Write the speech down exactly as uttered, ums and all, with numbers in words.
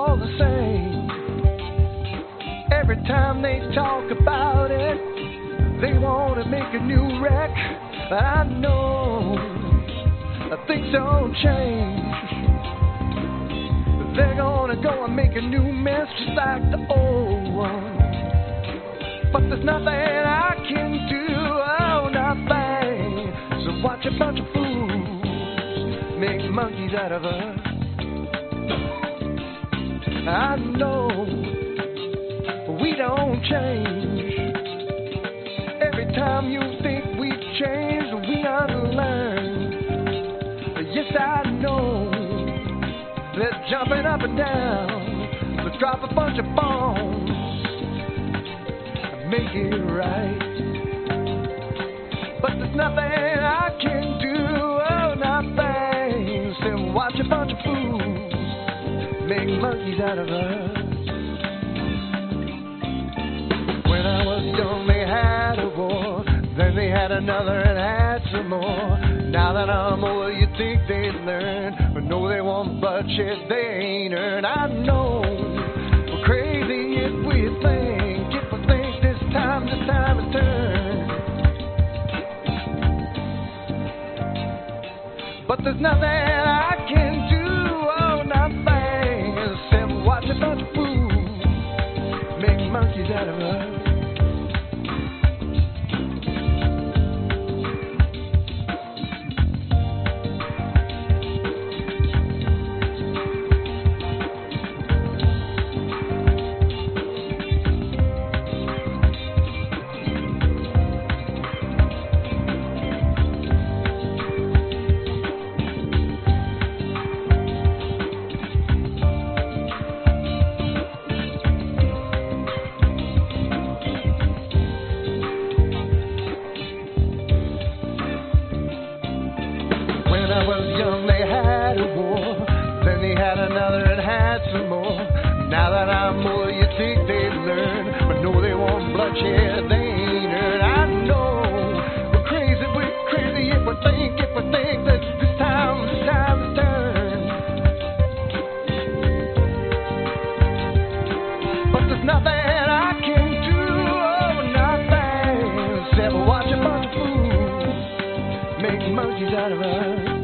all the same. Every time they talk about it, they want to make a new wreck. I know things don't change. They're gonna go and make a new mess just like the old one. But there's nothing I can do, oh, nothing. So watch a bunch of fools make monkeys out of us. I know we don't change. Every time you think we change, we unlearn. Yes, I know. They're jumping up and down. Let's drop a bunch of bombs and make it right. But there's nothing I can do, oh, nothing. So watch a bunch of fools make monkeys out of us. When I was young, they had a war. Then they had another and had some more. Now that I'm older, you think they'd learn, but no, they want bloodshed they ain't earned. I know we're crazy if we think, if we think this time, this time is turn. But there's nothing I can do, oh, nothing, except watch a bunch of fools make monkeys out of us. When I was young, they had a war. Then they had another and had some more. Now that I'm older, you think they'd learn, but no, they want bloodshed they ain't earned. I know we're crazy, we're crazy if we think, if we think that this time, this time is turn. But there's nothing I can do, oh, nothing, except watch a bunch of fools make monkeys out of us.